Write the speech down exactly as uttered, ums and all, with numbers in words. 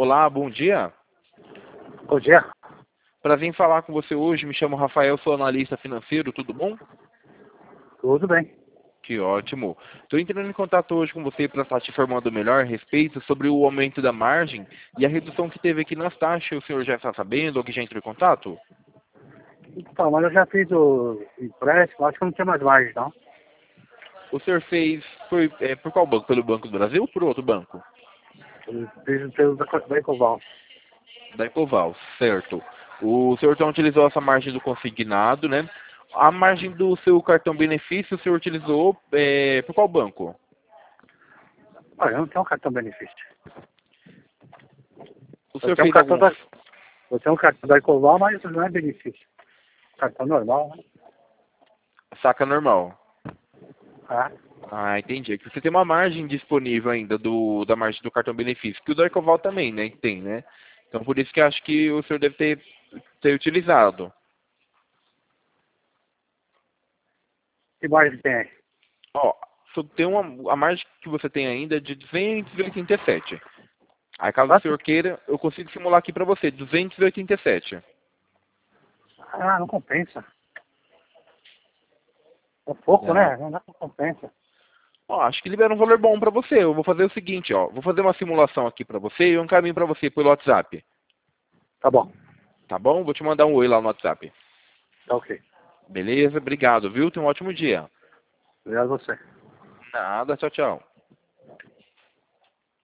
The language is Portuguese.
Olá, bom dia. Bom dia. Prazer em falar com você hoje. Me chamo Rafael, sou analista financeiro, tudo bom? Tudo bem. Que ótimo. Estou entrando em contato hoje com você para estar te informando melhor a respeito sobre o aumento da margem e a redução que teve aqui nas taxas. O senhor já está sabendo ou que já entrou em contato? Então, mas eu já fiz o empréstimo, acho que não tem mais margem, não. O senhor fez foi, é, por qual banco? Pelo Banco do Brasil ou por outro banco? Eu fiz pelo da, da Ecoval. Da Ecoval, certo. O senhor então utilizou essa margem do consignado, né? A margem do seu cartão benefício, o senhor utilizou é, por qual banco? Ah, eu não tenho um cartão benefício. O Eu senhor tenho um fez cartão algum da, eu tenho um cartão da Ecoval, mas não é benefício. Cartão normal, né? saca normal? Ah, Ah, entendi. É que você tem uma margem disponível ainda do, da margem do cartão benefício, que o do Ecoval também, né? Tem, né? Então por isso que eu acho que o senhor deve ter, ter utilizado. que margem tem aí? Ó, só tem uma, a margem que você tem ainda é de duzentos e oitenta e sete. Aí caso o Quanto? senhor queira, eu consigo simular aqui para você, duzentos e oitenta e sete. Ah, não compensa. É pouco, Ah, né? Não compensa. ó, acho que libera um valor bom para você. Eu vou fazer o seguinte, ó, vou fazer uma simulação aqui para você e eu encaminho para você pelo WhatsApp. Tá bom. Tá bom? Vou te mandar um oi lá no WhatsApp. Tá ok. Beleza? Obrigado, viu? Tenha um ótimo dia. Obrigado a você. Nada, tchau, tchau.